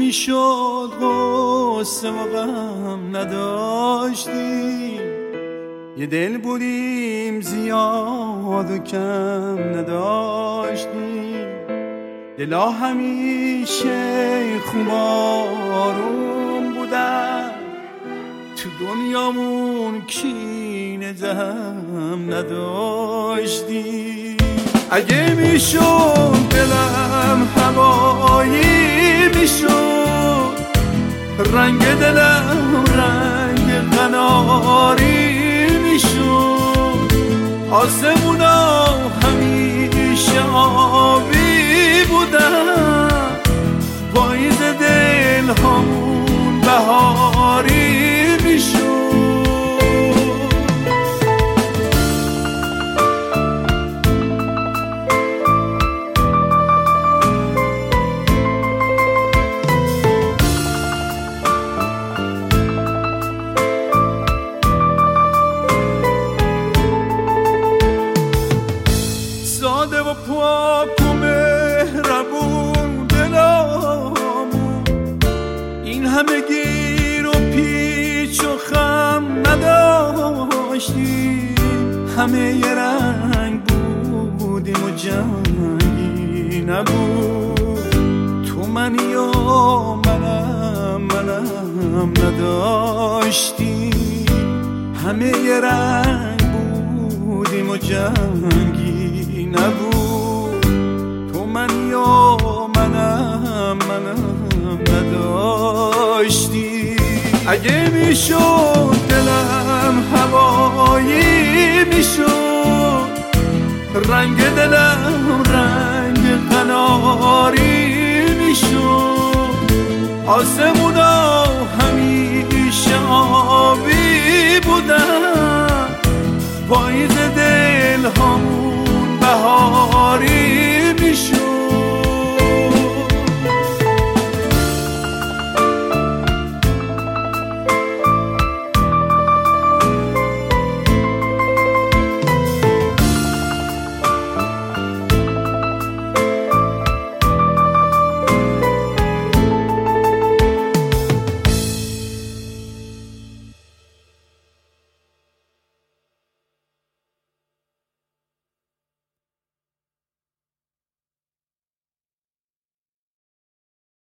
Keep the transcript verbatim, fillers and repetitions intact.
میشد غصه و غم نداشتیم، یه دل بودیم زیاد و کم نداشتیم. دلا همیشه خوب آروم بودن، تو دنیامون کینه دم نداشتیم. اگه میشد دلم هوایی میشد، رنگ دلم رنگ قناری میشد، آسمونا همیشه آبی بودن، پاییز دل همون بهاری میشد. ساده و پاک و مهربون دلامون، این همه گیر و پیچ و خم نداشتیم. همه یه رنگ بودیم و جنگی نبود، تو منی و منم منم نداشتیم. همه یه رنگ بودیم و جنگی نبود، تو منی و منم منم نداشتی. اگه میشد دلم هوایی میشد، رنگ دلم رنگ قناری میشد، آسمونا همیشه آبی بودن، پاییز دل هم